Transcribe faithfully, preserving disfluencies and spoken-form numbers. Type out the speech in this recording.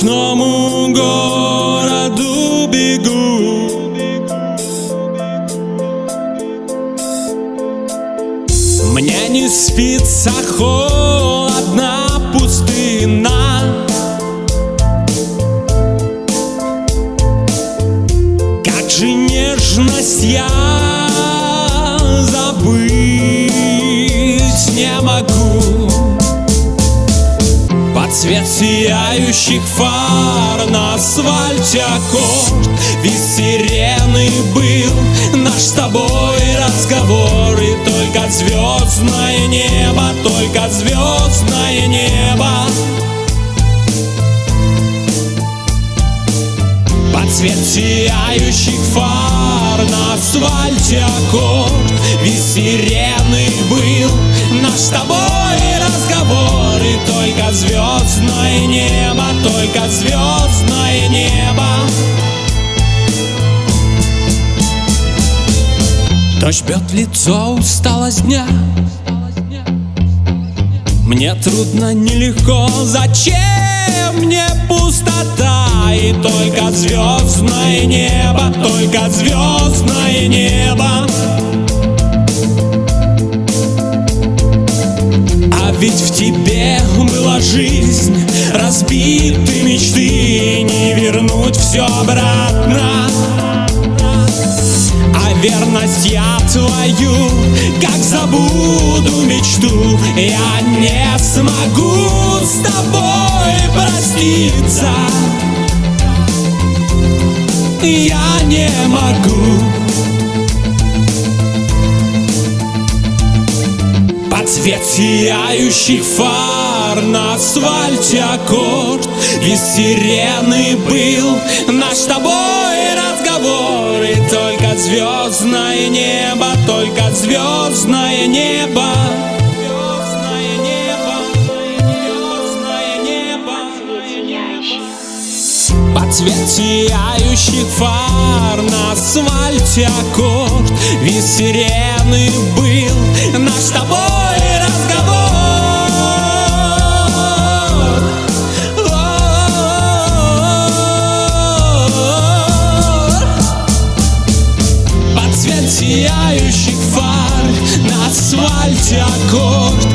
ночному городу бегу. Мне не спится, холодна пустына. Как же нежность я забыть не могу. Под цвет сияющих фар на асфальте аккорд. Виз сирены был наш с тобой разговор. И только звездное небо, только звездное небо. Под цвет сияющих фар на асфальте аккорд. Виз сирены был наш с тобой разговор. И только звездное небо, только звездное небо. Дождь бьет в лицо, усталость дня. Мне трудно, нелегко, зачем мне пустота? И только звездное небо, только звездное небо. А ведь в тебе была жизнь, разбиты мечты, не вернуть все обратно. А верность я твою, как забуду мечту, я не смогу с тобой проститься. Я не могу. Под цвет сияющих фар на асфальте аккорд. Виз сирены был наш с тобой разговор. И только звездное небо, только звездное небо. Звездное небо, звездное небо. Под цвет сияющих фар на асфальте аккорд. Виз сирены был наш с тобой разговор. Под цвет сияющих фар на асфальте аккорд.